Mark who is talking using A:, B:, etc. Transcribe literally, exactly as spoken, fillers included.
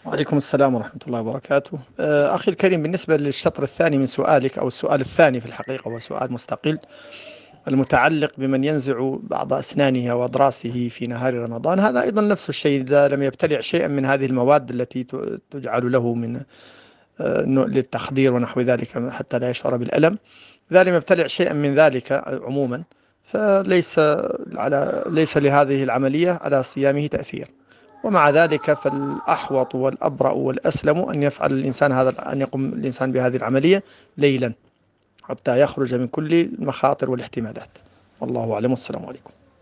A: وعليكم السلام ورحمة الله وبركاته. آه، أخي الكريم، بالنسبة للشطر الثاني من سؤالك، أو السؤال الثاني في الحقيقة هو سؤال مستقل، المتعلق بمن ينزع بعض أسنانه وأضراسه في نهار رمضان. هذا أيضا نفس الشيء، إذا لم يبتلع شيئا من هذه المواد التي ت- تجعل له من آه، نوع- للتخدير ونحو ذلك حتى لا يشعر بالألم. إذا لم يبتلع شيئا من ذلك عموما، فليس على ليس لهذه العملية على صيامه تأثير. ومع ذلك فالأحوط والأبرأ والأسلم أن يفعل الإنسان هذا، أن يقوم الإنسان بهذه العملية ليلا حتى يخرج من كل المخاطر والاحتمالات. والله أعلم، والسلام عليكم.